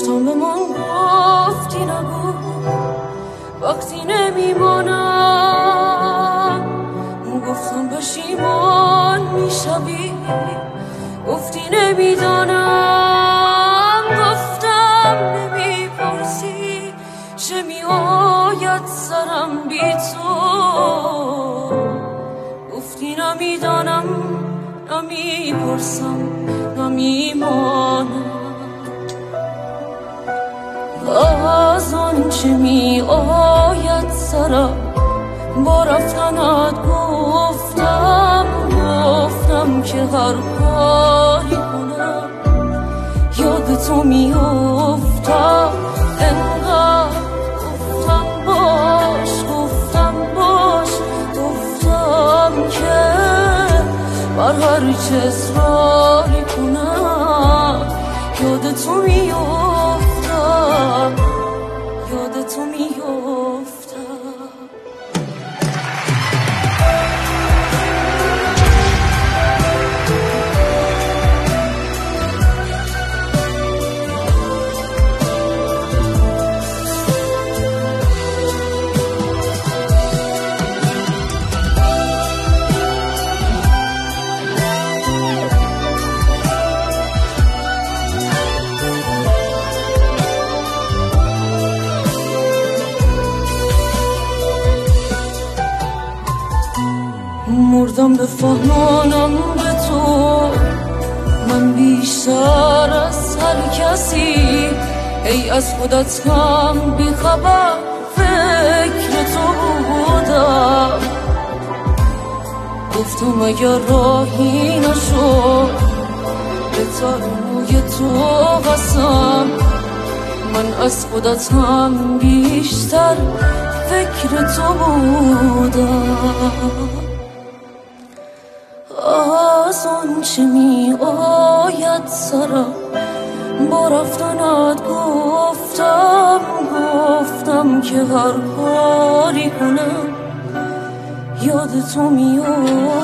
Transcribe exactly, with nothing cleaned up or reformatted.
گفتم به من گفتی نگو وقتی نمیمانم، گفتم پشیمان میشوی گفتی نمیدانم، گفتم نمیپرسی چه میآید سرم بی تو، گفتی نمیدانم نمیپرسم نمیمانم. از آنچه می آید سرم با رفتنت گفتم گفتم که هر کاری کنم یاد تو می افتم، انقدر گفتم باش گفتم باش گفتم که بر هر چه اصراری کنم یاد تو می افتم، یاد تو می افتم. مردم بفهمانم به تو من بیشتر از هر کسی، ای از خودت هم بیخبر فکر تو بودم، گفتم اگر راهی نشد به تاروی تو قسم، من از خودت هم بیشتر فکر تو بودم. از آنچه می آید سرم با رفتنت گفتم گفتم که هر کاری کنم یاد تو می